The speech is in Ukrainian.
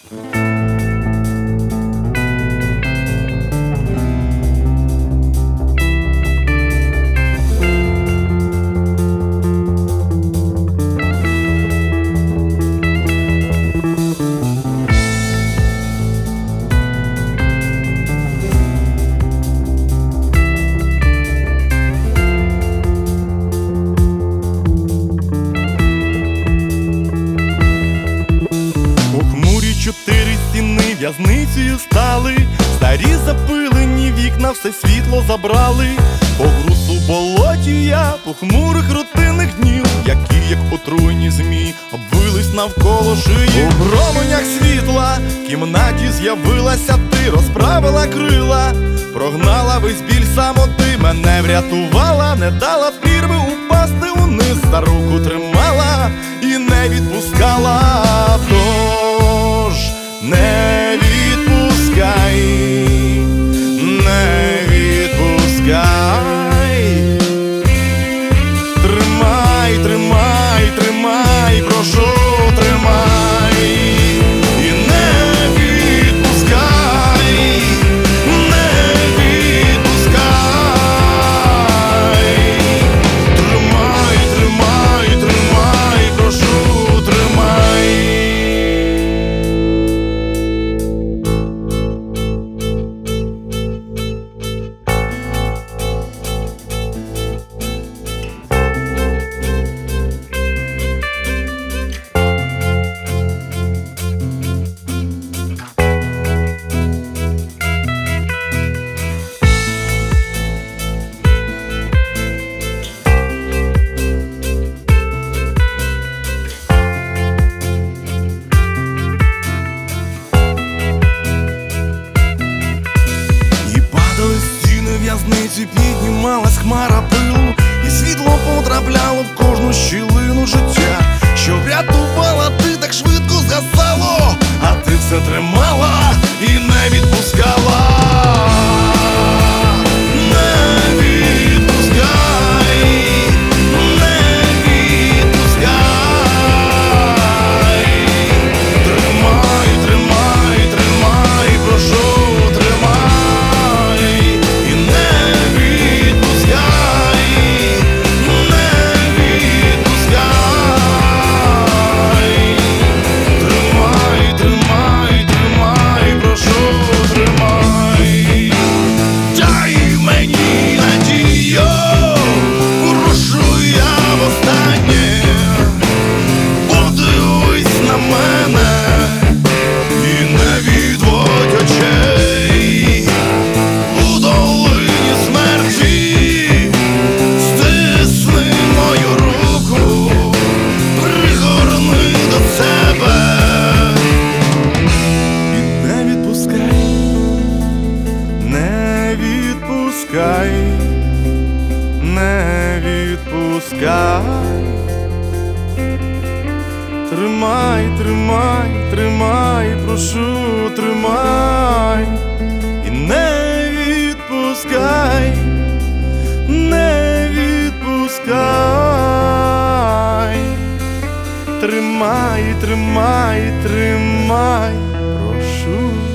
Чотири стіни в'язницею стали, старі запилені вікна все світло забрали. По грусу болоті я похмурих рутинних днів, які, як отруйні змії, обвились навколо шиї. У променях світла в кімнаті з'явилася ти, розправила крила, прогнала весь біль самоти, мене врятувала, не дала прірви упасти униз, за руку тримала і не відпускала. Тож не відпускай, не відпускай, тримай, тримай, тримай, прошу, тримай, і не відпускай, не відпускай, тримай, тримай, тримай, прошу, тримай. В'язниці піднімалась хмара пилу, і світло потрапляло в кожну щілину життя. Що врятувала, ти так швидко згасало, а ти все тримала і не відпускала. Не відпускай, тримай, тримай, тримай, прошу, тримай, і не відпускай, не відпускай, тримай, тримай, тримай, прошу.